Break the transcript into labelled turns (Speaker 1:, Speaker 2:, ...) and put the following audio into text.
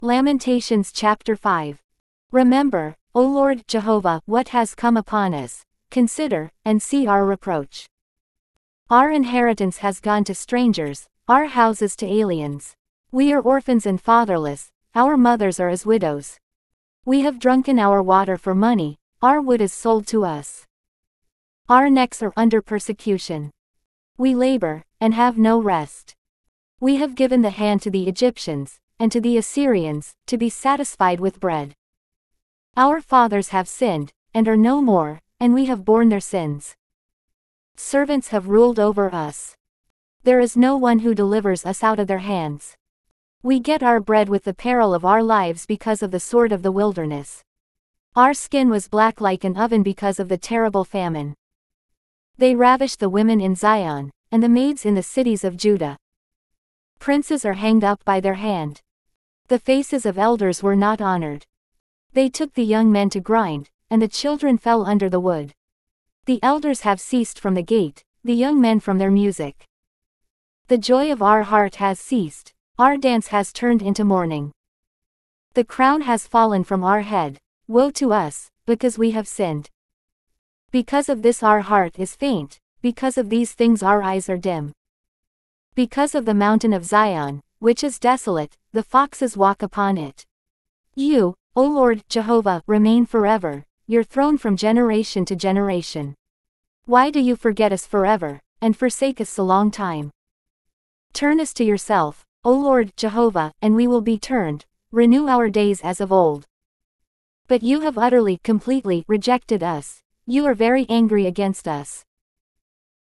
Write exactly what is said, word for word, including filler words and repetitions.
Speaker 1: Lamentations chapter five. Remember, O Lord Jehovah, what has come upon us. Consider, and see our reproach. Our inheritance has gone to strangers, our houses to aliens. We are orphans and fatherless, our mothers are as widows. We have drunken our water for money, our wood is sold to us. Our necks are under persecution. We labor, and have no rest. We have given the hand to the Egyptians, and to the Assyrians, to be satisfied with bread. Our fathers have sinned, and are no more, and we have borne their sins. Servants have ruled over us. There is no one who delivers us out of their hands. We get our bread with the peril of our lives because of the sword of the wilderness. Our skin was black like an oven because of the terrible famine. They ravish the women in Zion, and the maids in the cities of Judah. Princes are hanged up by their hand. The faces of elders were not honored. They took the young men to grind, and the children fell under the wood. The elders have ceased from the gate, the young men from their music. The joy of our heart has ceased, our dance has turned into mourning. The crown has fallen from our head, woe to us, because we have sinned. Because of this our heart is faint, because of these things our eyes are dim. Because of the mountain of Zion, which is desolate, the foxes walk upon it. You, O Lord Jehovah, remain forever, your throne from generation to generation. Why do you forget us forever, and forsake us a long time? Turn us to yourself, O Lord Jehovah, and we will be turned, renew our days as of old. But you have utterly, completely, rejected us, you are very angry against us.